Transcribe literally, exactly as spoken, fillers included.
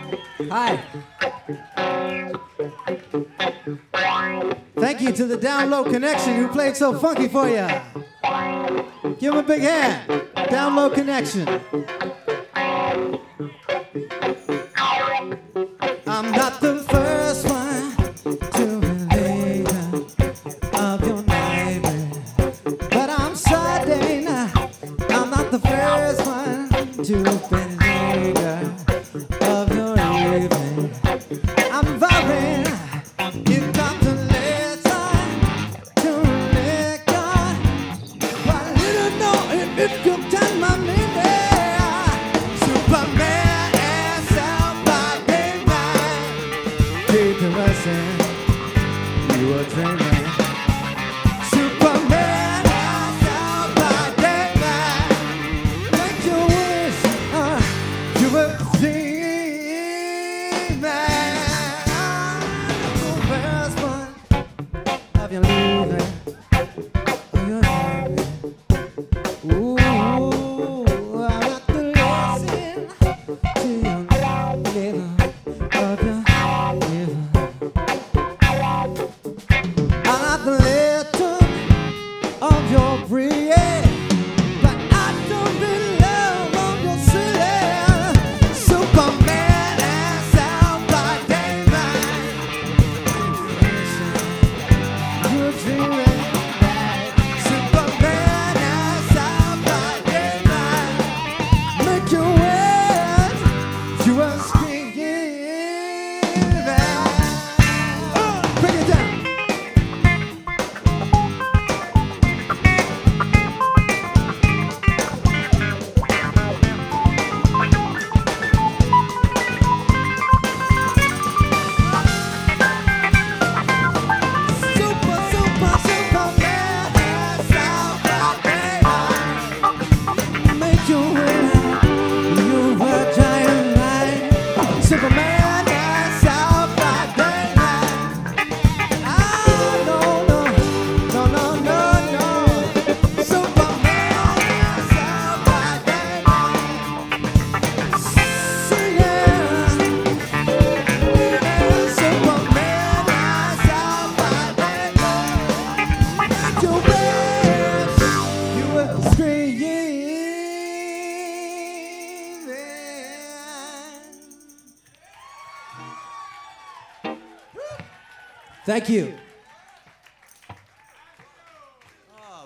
Hi. Thank you to the Down Low Connection who played so funky for you. Give him a big hand. Down Low Connection. I'm not the first one to believe of your neighbor, but I'm certain I'm not the first one to believe of your evening. I'm vowing you've got to listen to liquor, but I don't know if, if you can my meaning. Superman and somebody man, keep the lesson you were dreaming. Superman and somebody man, make your wish uh, you were dreaming. The first one of your leaving, of your leaving. Ooh, I got to listen to your living, of your living. I got the letter of your breath, but I don't belong on your silly Superman and somebody man. You're dreaming. Superman and somebody man. Make your wish you were screaming. Oh, bring it down. Super, super, Superman and somebody man. Make your wish you were giant man. Superman and somebody man. Ah, no, no, no, no, no, no. Superman and somebody man. Singing. Superman and somebody man. Make your wish you were screaming. Thank you.